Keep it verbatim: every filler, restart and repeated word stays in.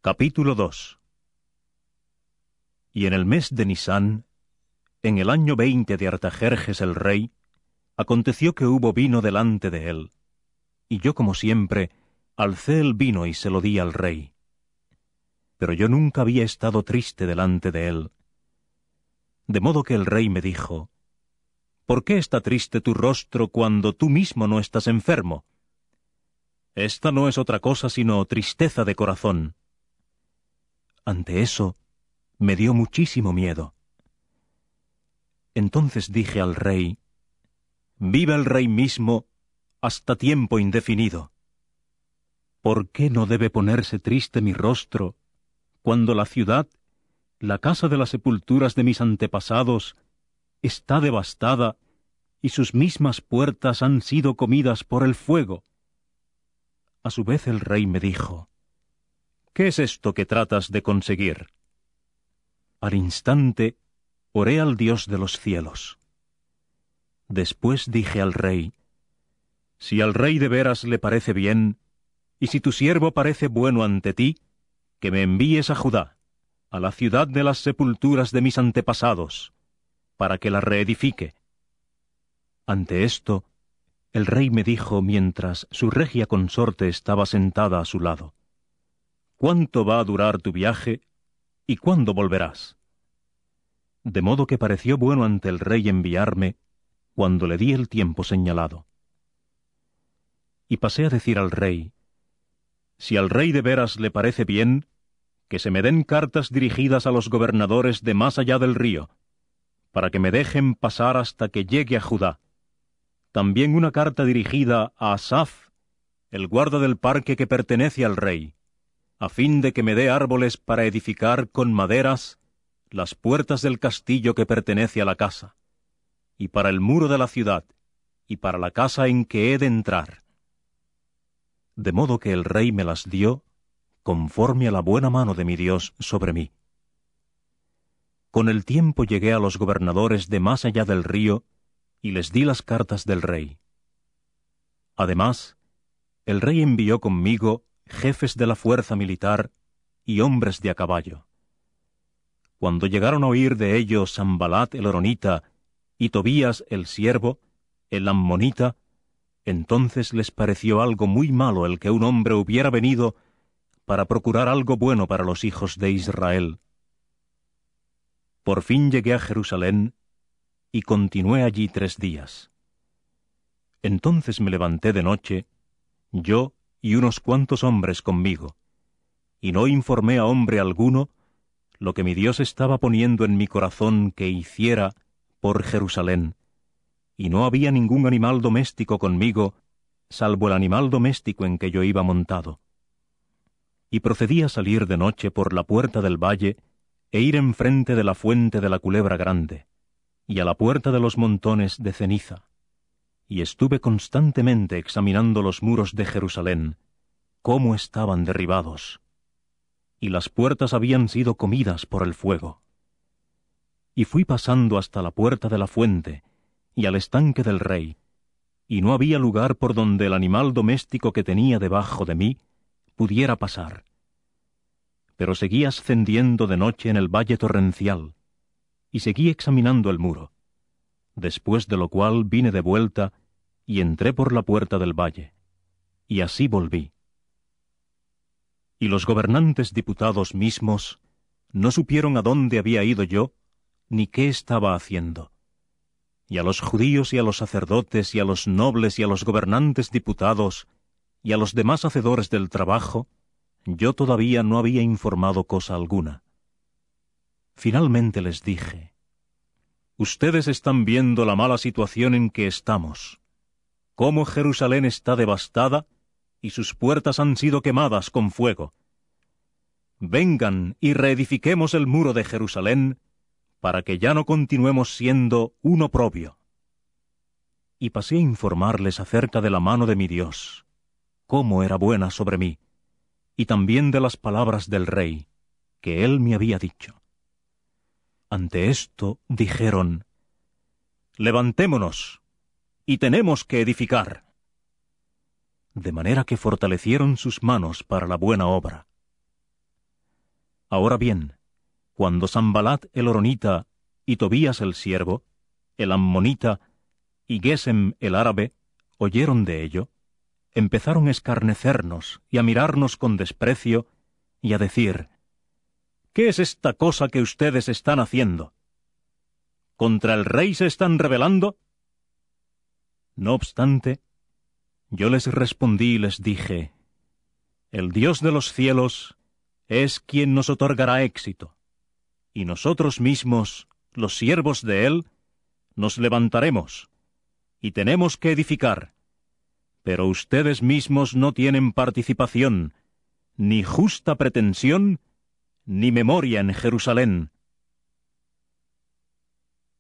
Capítulo dos. Y en el mes de Nisán, en el año veinte de Artajerjes el rey, aconteció que hubo vino delante de él, y yo como siempre alcé el vino y se lo di al rey. Pero yo nunca había estado triste delante de él. De modo que el rey me dijo: ¿Por qué está triste tu rostro cuando tú mismo no estás enfermo? Esta no es otra cosa sino tristeza de corazón. Ante eso me dio muchísimo miedo. Entonces dije al rey: Viva el rey mismo hasta tiempo indefinido. ¿Por qué no debe ponerse triste mi rostro cuando la ciudad, la casa de las sepulturas de mis antepasados, está devastada y sus mismas puertas han sido comidas por el fuego? A su vez el rey me dijo: ¿Qué es esto que tratas de conseguir? Al instante oré al Dios de los cielos. Después dije al rey: Si al rey de veras le parece bien, y si tu siervo parece bueno ante ti, que me envíes a Judá, a la ciudad de las sepulturas de mis antepasados, para que la reedifique. Ante esto, el rey me dijo mientras su regia consorte estaba sentada a su lado: ¿Cuánto va a durar tu viaje y cuándo volverás? De modo que pareció bueno ante el rey enviarme cuando le di el tiempo señalado. Y pasé a decir al rey: Si al rey de veras le parece bien, que se me den cartas dirigidas a los gobernadores de más allá del río, para que me dejen pasar hasta que llegue a Judá. También una carta dirigida a Asaf, el guarda del parque que pertenece al rey, a fin de que me dé árboles para edificar con maderas las puertas del castillo que pertenece a la casa, y para el muro de la ciudad, y para la casa en que he de entrar. De modo que el rey me las dio conforme a la buena mano de mi Dios sobre mí. Con el tiempo llegué a los gobernadores de más allá del río, y les di las cartas del rey. Además, el rey envió conmigo jefes de la fuerza militar y hombres de a caballo. Cuando llegaron a oír de ellos Sanbalat el horonita y Tobías el siervo, el ammonita, entonces les pareció algo muy malo el que un hombre hubiera venido para procurar algo bueno para los hijos de Israel. Por fin llegué a Jerusalén y continué allí tres días. Entonces me levanté de noche, yo y unos cuantos hombres conmigo, y no informé a hombre alguno lo que mi Dios estaba poniendo en mi corazón que hiciera por Jerusalén, y no había ningún animal doméstico conmigo, salvo el animal doméstico en que yo iba montado. Y procedí a salir de noche por la puerta del valle, e ir enfrente de la fuente de la culebra grande, y a la puerta de los montones de ceniza, y estuve constantemente examinando los muros de Jerusalén, cómo estaban derribados, y las puertas habían sido comidas por el fuego. Y fui pasando hasta la puerta de la fuente, y al estanque del rey, y no había lugar por donde el animal doméstico que tenía debajo de mí pudiera pasar. Pero seguí ascendiendo de noche en el valle torrencial, y seguí examinando el muro, después de lo cual vine de vuelta y entré por la puerta del valle, y así volví. Y los gobernantes diputados mismos no supieron a dónde había ido yo, ni qué estaba haciendo. Y a los judíos y a los sacerdotes y a los nobles y a los gobernantes diputados y a los demás hacedores del trabajo, yo todavía no había informado cosa alguna. Finalmente les dije: Ustedes están viendo la mala situación en que estamos, cómo Jerusalén está devastada y sus puertas han sido quemadas con fuego. Vengan y reedifiquemos el muro de Jerusalén, para que ya no continuemos siendo un oprobio. Y pasé a informarles acerca de la mano de mi Dios, cómo era buena sobre mí, y también de las palabras del rey, que él me había dicho. Ante esto dijeron: Levantémonos, y tenemos que edificar. De manera que fortalecieron sus manos para la buena obra. Ahora bien, cuando Sanbalat el horonita y Tobías el siervo, el ammonita y Gesem el árabe oyeron de ello, empezaron a escarnecernos y a mirarnos con desprecio y a decir: ¿Qué es esta cosa que ustedes están haciendo? ¿Contra el rey se están rebelando? No obstante, yo les respondí y les dije: El Dios de los cielos es quien nos otorgará éxito, y nosotros mismos, los siervos de él, nos levantaremos, y tenemos que edificar. Pero ustedes mismos no tienen participación, ni justa pretensión, ni memoria en Jerusalén,